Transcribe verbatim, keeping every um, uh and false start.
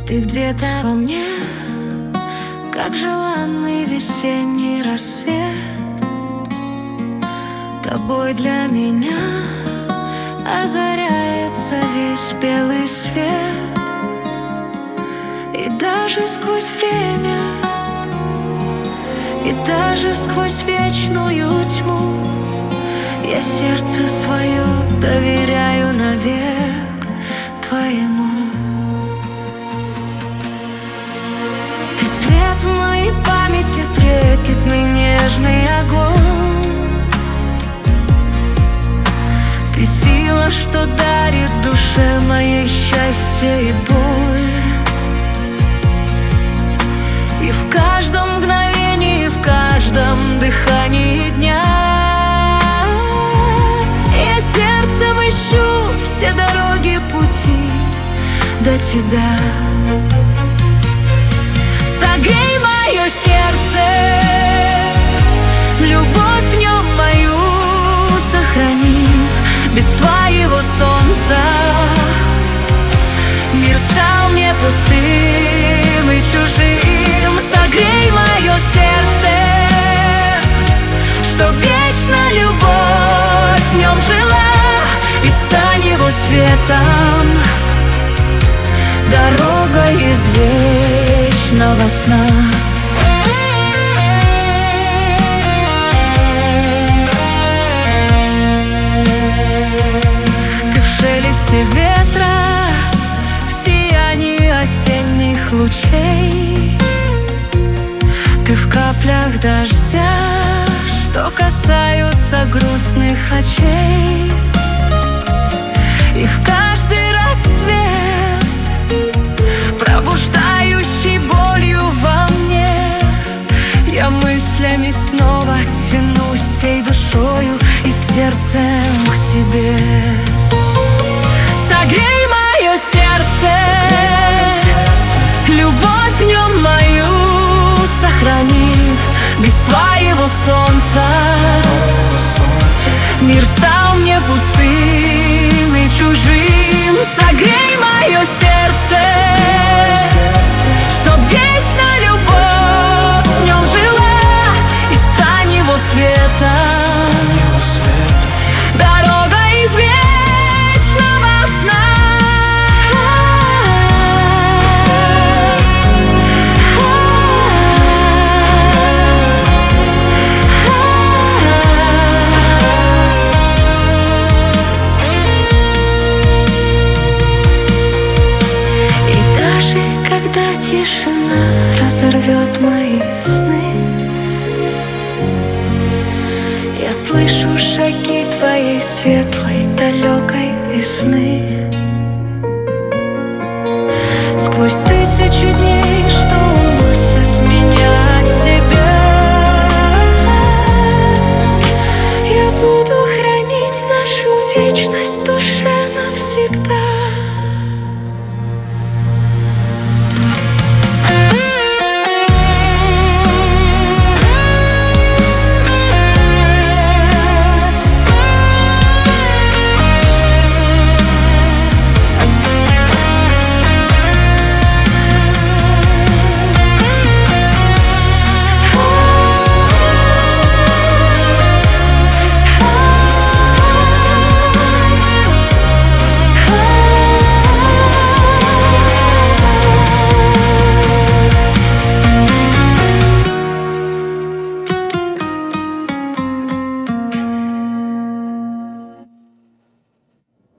Ты где-то во мне, как желанный весенний рассвет. Тобой для меня озаряется весь белый свет. И даже сквозь время, и даже сквозь вечную тьму я сердце свое доверяю навек твоему. Ты свет в моей памяти, трепетный нежный огонь. Ты сила, что дарит душе моей счастье и боль. И в каждом мгновении, в каждом дыхании дня я сердцем ищу все дороги пути до тебя. Согрей мое сердце, любовь в нем мою сохранив. Без твоего солнца мир стал мне пустым и чужим. Согрей мое сердце, чтоб вечно любовь в нем жила, и стань его светом дорогой из вечного сна. Ты в шелесте ветра, в сиянии осенних лучей. Ты в каплях дождя, что касаются грустных очей. И в каждый рассвет, пробуждающий болью во мне, я мыслями снова тянусь всей душою и сердцем к тебе. Согрей мое сердце, любовь в нем мою сохранив. Без твоего солнца мир стал мне пустым и чужим. Согрей мое сердце, чтоб вечно любовь в нем жила, и стань его светом дорога из вечного сна. Когда тишина разорвет мои сны, я слышу шаги твоей светлой, далекой весны. Сквозь тысячу дней